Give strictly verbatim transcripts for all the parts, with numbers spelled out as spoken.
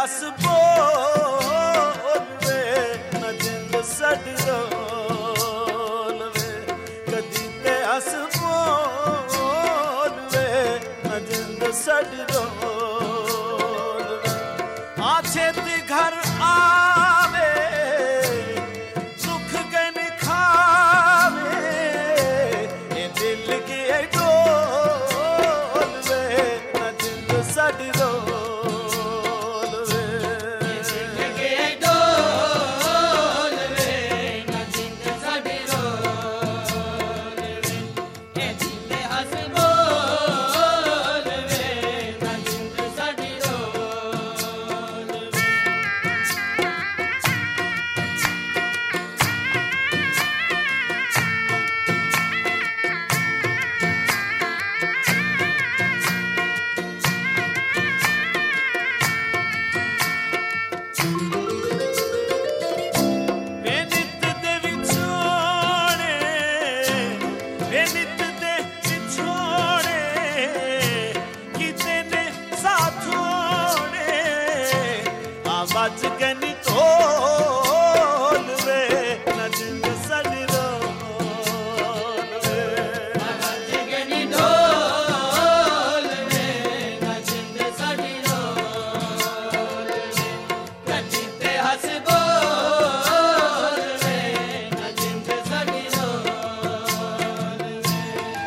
हस बोल वे ना जिंद साडी रोल वे कदी ते हस बोल वे ना जिंद साडी रोल वे आ छेती घर आवे सुख गन खावे ये दिल की है डोल वे ना जिंद साडी रोल बाज गनी ढोल वे ना जिंद साडी रोल वे बाज गनी ढोल वे ना जिंद साडी रोल वे कदी ते हस बोल वे ना जिंद साडी रोल वे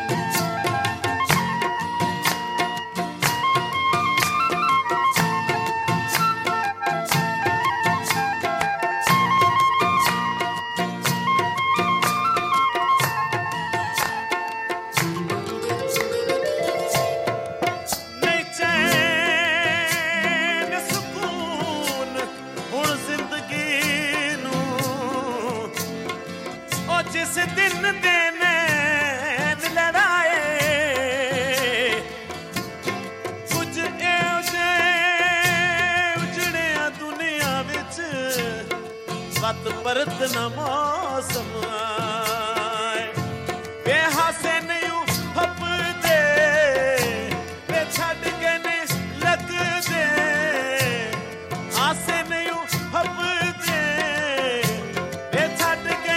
जिस दिन दे नैन लड़ाए कुछ एजे उजड़िया दुनिया विच वत परत न मौसम आए वे हासे नहीं फपदे वे छड़ के नहीं लगदे आसे नहीं फपदे वे छड़ के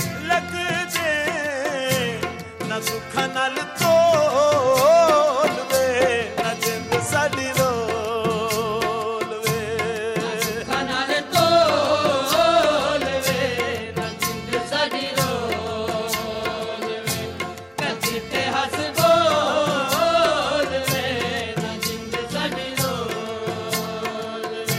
ना सुख नाल तोल वे ना जिंद साडी रोल वे सुख नाल तोल वे ना जिंद साडी रोल वे कदी ते हस बोल वे ना जिंद साडी रोल वे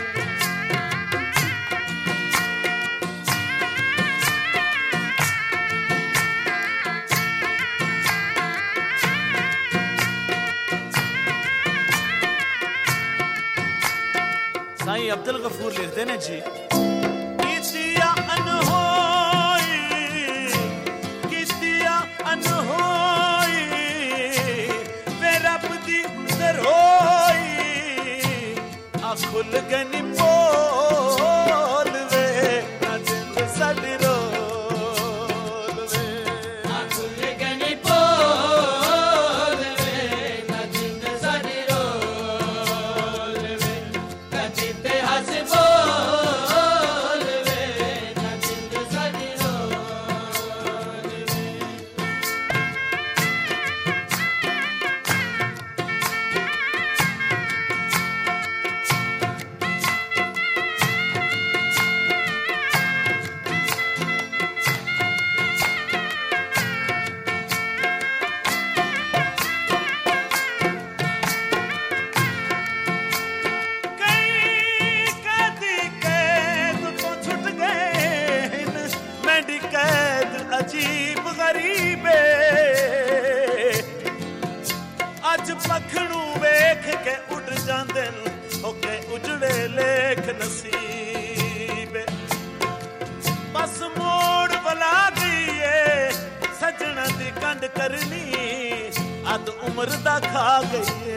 साईं अब्दुल गफूर लिखते ने जी कितिया अनहोई कितिया अनहोई वे रब दी दरोई आ खुल गनी बोल वे ना जिंद साडी रोल वे आ खुल गनी बोल वे ना जिंद साडी रोल वे कदी ते हस बोल वे ना जिंद साडी रोल वे अजीब गरीबे अज पखड़ू वेख के उड़ जांदे होके उजड़े लेख नसीबे बस मोड़ बला दिए सजना दी कंड करनी अद उम्र दा खा गई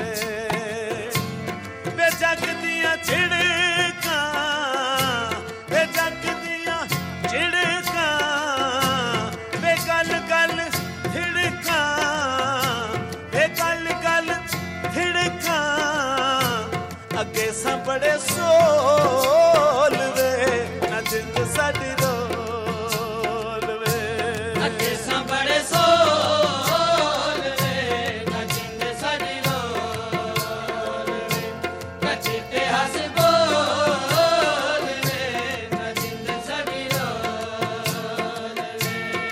वे जग दियां छिड़कां वे जग दियां छिड़कां वे गल गल थिड़कां वे गल गल थिड़कां अगे सां बड़े सोल वे ना जिंद साडी रोल वे अगे सां बड़े सोल वे ना जिंद साडी रोल वे कच्चे ते हस बोल वे ना जिंद साडी रोल वे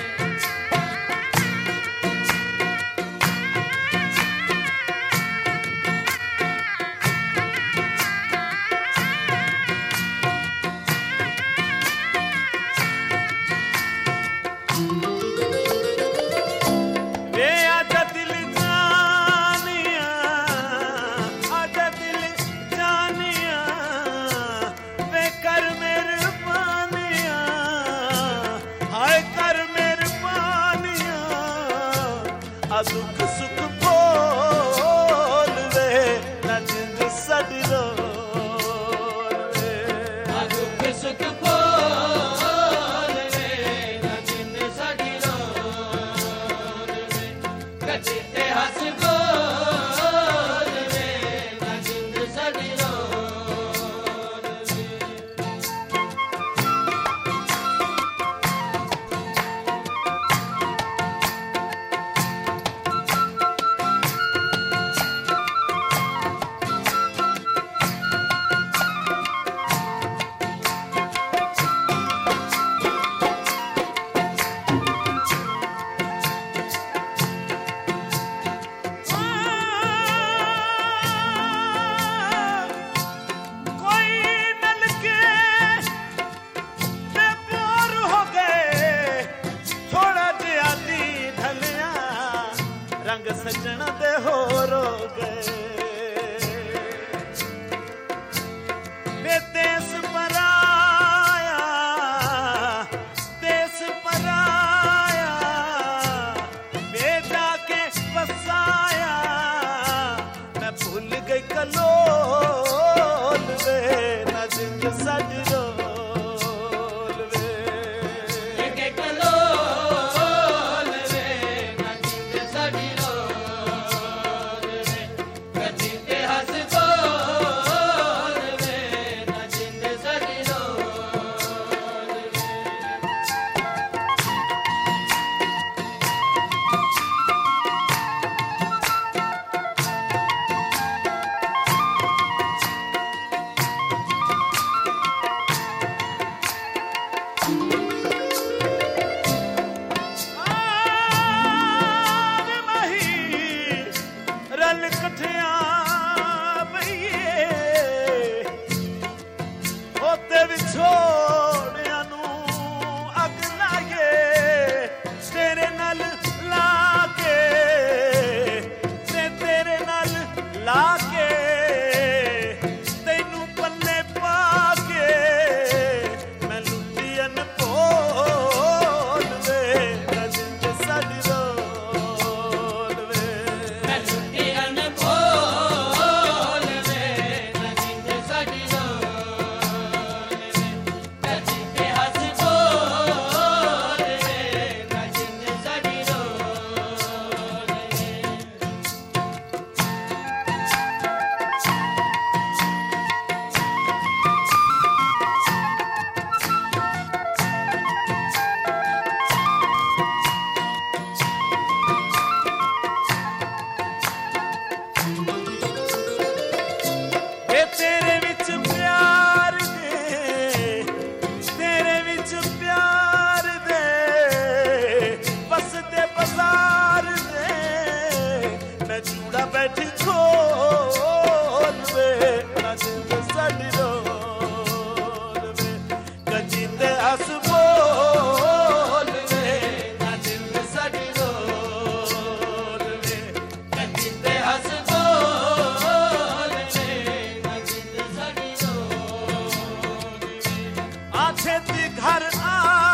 वे आजा दिल जानिया आजा दिल जानिया वे कर मेहरबानिया हाय कर मेहरबानिया आ दुख सुख बोल वे ना जिंद साडी रोल वे आ दुख सुख बोल वे ना जिंद साडी रोल वे कच्चे ते हस बोल वे ना जिंद साडी रोल वे कोई नल के बेबोर हो गए थोड़ा जिहा दी ढलिया रंग सजना दे होर हो गए वे देश पराया देश पराया वे जाके बसाया मैं भूल गई कलोल वे ना जिंद साडी रोल वे के कलोल वे ना जिंद साडी रोल वे कच्चे ते हस बोल वे ना जिंद साडी रोल वे आन मही रल कठिया बईए होते विछोड़िया नू अग लागे तेरे नाल लाके ते तेरे नाल लाके तैनू पल्ले पाके मैं लुटियन बोल वे ना जिंद साडी रोल वे मैं लुटियन बोल वे ना जिंद साडी रोल वे कच्चे ते हस बोल वे ना जिंद साडी रोल वे वे तेरे विच प्यार दे तेरे विच प्यार दे बसदे बाजार दे मैं चूड़ा बैठी खोल वे ना जिंद साडी रोल वे कच्ची ते हस बोल वे ना जिंद साडी रोल वे कच्चे ते हस बोल वे ना जिंद साडी रोल वे आ छेती घर आ